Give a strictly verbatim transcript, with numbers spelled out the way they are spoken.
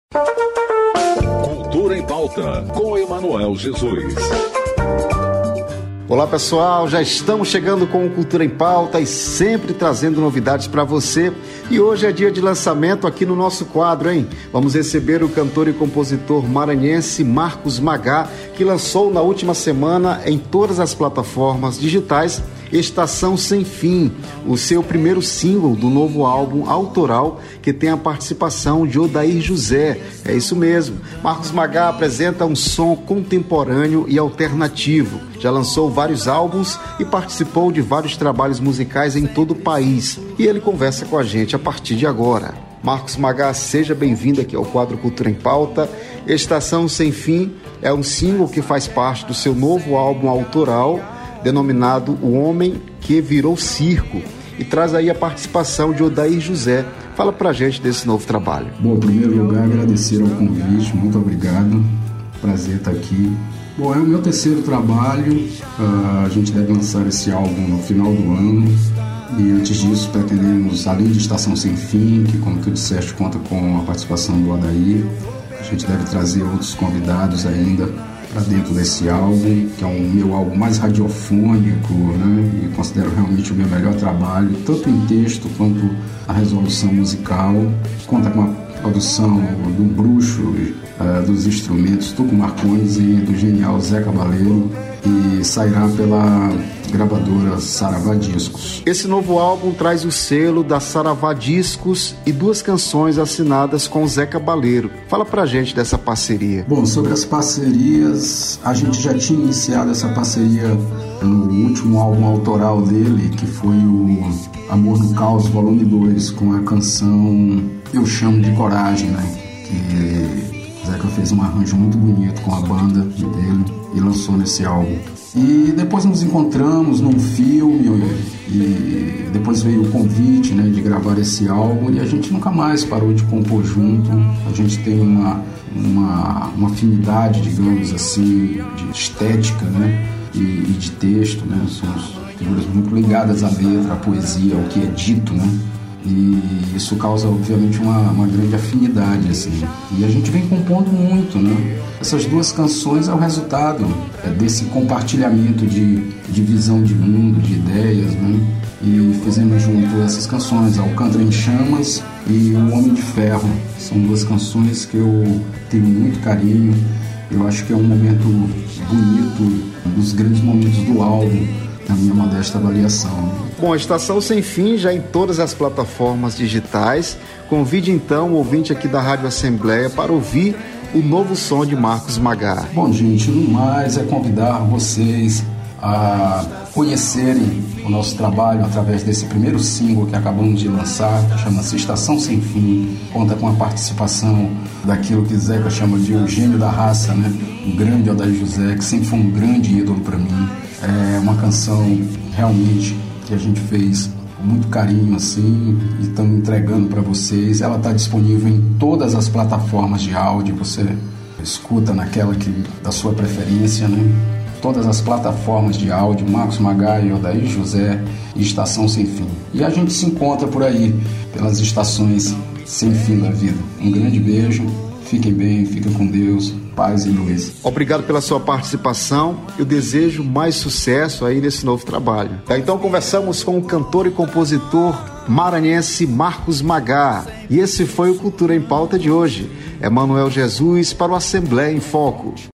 Cultura em Pauta, com Emanuel Jesus. Olá pessoal, já estamos chegando com o Cultura em Pauta e sempre trazendo novidades para você. E hoje é dia de lançamento aqui no nosso quadro, hein? Vamos receber o cantor e compositor maranhense Marcos Magá, que lançou na última semana em todas as plataformas digitais Estação Sem Fim, o seu primeiro single do novo álbum autoral, que tem a participação de Odair José. É isso mesmo, Marcos Magá apresenta um som contemporâneo e alternativo. Já lançou vários álbuns e participou de vários trabalhos musicais em todo o país. E ele conversa com a gente a partir de agora. Marcos Magá, seja bem-vindo aqui ao quadro Cultura em Pauta. Estação Sem Fim é um single que faz parte do seu novo álbum autoral, denominado O Homem que Virou Circo, e traz aí a participação de Odair José. Fala pra gente desse novo trabalho. Bom, em primeiro lugar, agradecer ao convite, muito obrigado, prazer estar aqui. Bom, é o meu terceiro trabalho, uh, a gente deve lançar esse álbum no final do ano, e antes disso pretendemos, além de Estação Sem Fim, que como tu disseste conta com a participação do Odair, a gente deve trazer outros convidados ainda para dentro desse álbum, que é o meu álbum mais radiofônico, né? E considero realmente o meu melhor trabalho, tanto em texto quanto a resolução musical. Conta com a produção do bruxo, uh, dos instrumentos Tuco Marcondes e do genial Zé Cabaleiro, e sairá pela gravadora Saravá Discos. Esse novo álbum traz o selo da Saravá Discos e duas canções assinadas com o Zé Cabaleiro. Fala pra gente dessa parceria. Bom, sobre as parcerias, a gente já tinha iniciado essa parceria no último álbum autoral dele, que foi o Amor no Caos, volume dois, com a canção Eu Chamo de Coragem, né? Que o Zeca fez um arranjo muito bonito com a banda dele e lançou nesse álbum. E depois nos encontramos num filme e depois veio o convite, né, de gravar esse álbum, e a gente nunca mais parou de compor junto. A gente tem uma, uma, uma afinidade, digamos assim, de estética, né, e, e de texto, né. Somos figuras muito ligadas à letra, à poesia, ao que é dito, né. E isso causa, obviamente, uma, uma grande afinidade, assim. E a gente vem compondo muito, né? Essas duas canções é o resultado desse compartilhamento de, de visão de mundo, de ideias, né? E fizemos junto essas canções, Alcântara em Chamas e O Homem de Ferro. São duas canções que eu tenho muito carinho. Eu acho que é um momento bonito, um dos grandes momentos do álbum, na minha modesta avaliação. Bom, a Estação Sem Fim já em todas as plataformas digitais. Convide então o ouvinte aqui da Rádio Assembleia para ouvir o novo som de Marcos Magá. Bom, gente, no mais é convidar vocês a conhecerem o nosso trabalho através desse primeiro single que acabamos de lançar, que chama-se Estação Sem Fim. Conta com a participação daquilo que Zeca chama de o gênio da raça, né? O grande Odair José, que sempre foi um grande ídolo para mim. É uma canção realmente que a gente fez com muito carinho, assim, e estamos entregando para vocês. Ela está disponível em todas as plataformas de áudio, você escuta naquela que, da sua preferência, né? Todas as plataformas de áudio, Marcos Magá e Odair José e Estação Sem Fim. E a gente se encontra por aí, pelas estações sem fim da vida. Um grande beijo, fiquem bem, fiquem com Deus, paz e luz. Obrigado pela sua participação. Eu desejo mais sucesso aí nesse novo trabalho. Então conversamos com o cantor e compositor maranhense Marcos Magá. E esse foi o Cultura em Pauta de hoje. Emanuel Jesus para o Assembleia em Foco.